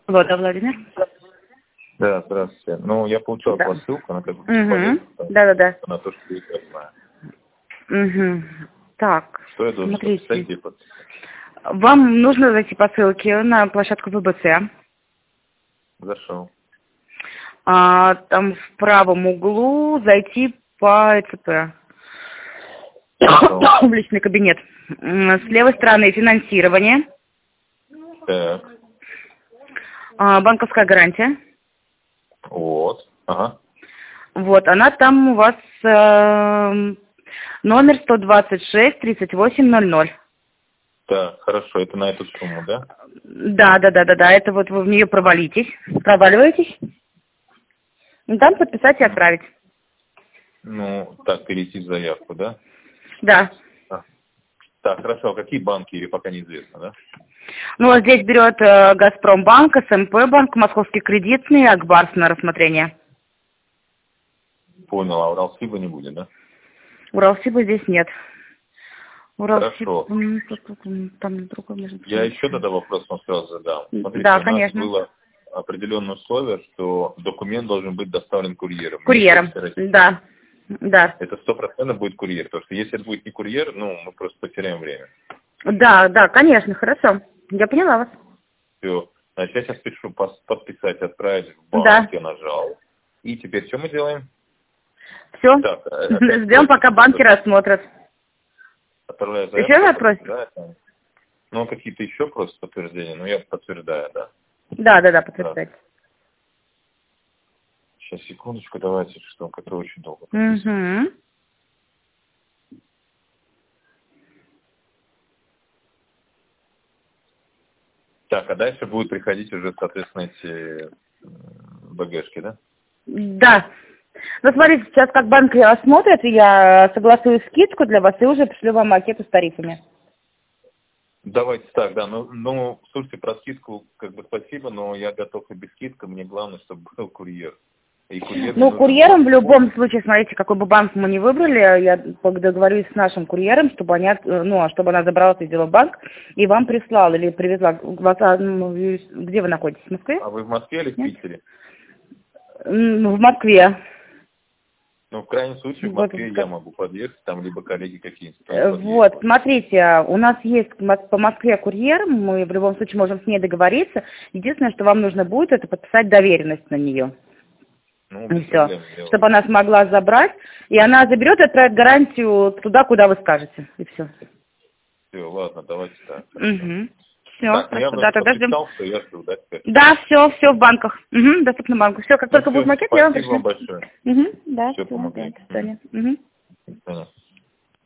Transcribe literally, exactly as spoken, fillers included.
Вот, да, Владимир? Да, здравствуйте. Ну, я получал Да. по ссылку, она как бы Угу. Да-да-да. на то, что я знаю. Угу. Так, Что я должен смотрите. подписать, где подписать? Вам нужно зайти по ссылке на площадку ВБЦ. Зашел. А, там в правом углу зайти по ЭЦП. В личный кабинет. М, С левой стороны финансирование. Так, А, банковская гарантия. вот. Ага. Вот, она там у вас э, номер сто двадцать шесть тридцать восемь ноль ноль. Так, хорошо, это на эту сумму, да? Да, да, да, да, да. Это вот вы в нее провалитесь. Проваливаетесь. И там подписать и отправить. Ну, так, перейти в заявку, да? Да. А. Так, хорошо, а какие банки, или пока неизвестно, да? Ну, вот здесь берет э, Газпромбанк, СМП банк, Московский кредитный, Акбарс на рассмотрение. Понял, а Уралсиба не будет, да? Уралсиба здесь нет. Хорошо. Там другой может быть. Я еще тогда вопрос вам сразу задам. Смотрите, Да, у нас конечно. было определенное условие, что документ должен быть доставлен курьером. Курьером, да. Да. Это сто процентов будет курьер, потому что если это будет не курьер, ну, мы просто потеряем время. Да, да, конечно, хорошо. Я поняла вас. Все. Значит, я сейчас пишу пос- подписать, отправить в банк, Да. я нажал. И теперь что мы делаем? Все. Так, опять Ждем, пока просит, банки рассмотрят. Отправляю заявку. Еще раз просите? Да, это- ну, какие-то еще просто подтверждения, ну, я подтверждаю, да. Да, да, да, подтверждайте. Сейчас, секундочку, давайте, что, который очень долго подписывается. Угу. Так, а дальше будут приходить уже, соответственно, эти БГшки, да? Да. Ну, смотрите, сейчас как банк рассмотрит, я согласую скидку для вас и уже пришлю вам макету с тарифами. Давайте так, да. Ну, ну, слушайте, про скидку, как бы спасибо, но я готов и без скидки. Мне главное, чтобы был курьер. И курьер Ну, мне курьером в нужен. любом случае, смотрите, какой бы банк мы ни выбрали, я договорюсь с нашим курьером, чтобы она, ну, чтобы она забрала это дело в банк и вам прислала или привезла. Где вы находитесь? В Москве? А вы в Москве или в Нет? Питере? В Москве. Ну, в крайнем случае, в Москве Вот, я могу подъехать, там либо коллеги какие-нибудь. Э, Вот, смотрите, у нас есть мос- по Москве курьер, мы в любом случае можем с ней договориться. Единственное, что вам нужно будет, это подписать доверенность на нее. Ну, И без все. проблем, я- Чтобы она смогла забрать, и она заберет и отправит гарантию туда, куда вы скажете. И все. Все, ладно, давайте так. Угу. Все, Так, ну я хорошо, да, тогда ждем. подписал, что я жду, да, теперь? Да, все, все в банках. Угу, доступно банку. Все, как Ну, только все, будет макет, я вам спасибо пришлю. вам большое. Угу, да, Все все, помогли. до свидания. Угу. Понятно.